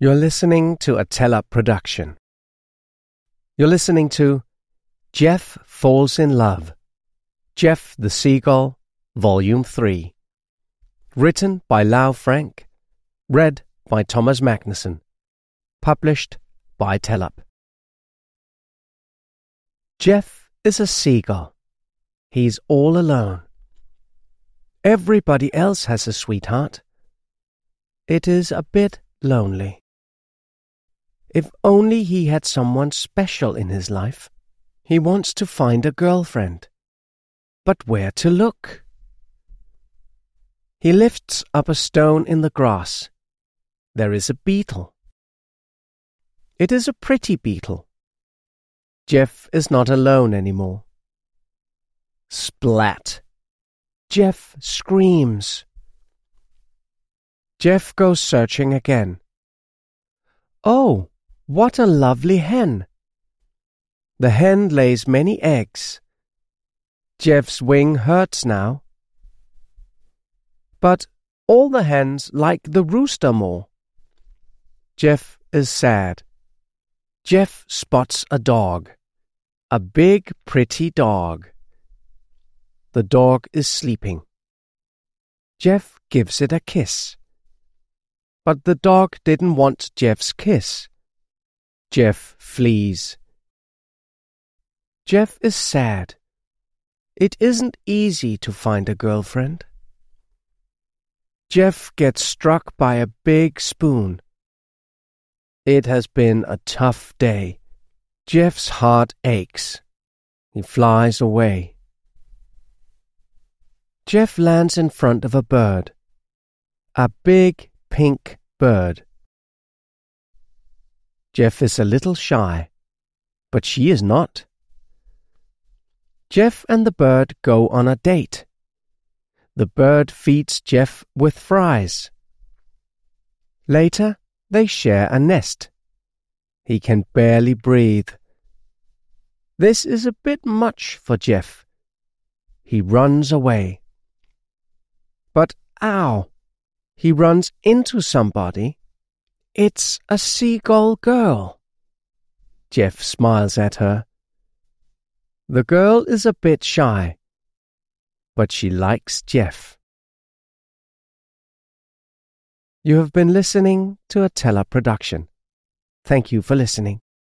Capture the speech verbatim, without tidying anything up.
You're listening to a Tell-Up production. You're listening to Jeff Falls in Love, Jeff the Seagull, Volume three. Written by Lau Frank, read by Thomas Magnuson, published by Tell-Up. Jeff is a seagull. He's all alone. Everybody else has a sweetheart. It is a bit lonely. If only he had someone special in his life. He wants to find a girlfriend. But where to look? He lifts up a stone in the grass. There is a beetle. It is a pretty beetle. Jeff is not alone anymore. Splat! Jeff screams. Jeff goes searching again. Oh! What a lovely hen! The hen lays many eggs. Jeff's wing hurts now. But all the hens like the rooster more. Jeff is sad. Jeff spots a dog. A big, pretty dog. The dog is sleeping. Jeff gives it a kiss. But the dog didn't want Jeff's kiss. Jeff flees. Jeff is sad. It isn't easy to find a girlfriend. Jeff gets struck by a big spoon. It has been a tough day. Jeff's heart aches. He flies away. Jeff lands in front of a bird. A big pink bird. Jeff is a little shy, but she is not. Jeff and the bird go on a date. The bird feeds Jeff with fries. Later, they share a nest. He can barely breathe. This is a bit much for Jeff. He runs away. But ow! He runs into somebody. It's a seagull girl. Jeff smiles at her. The girl is a bit shy, but she likes Jeff. You have been listening to a Tell-Up production. Thank you for listening.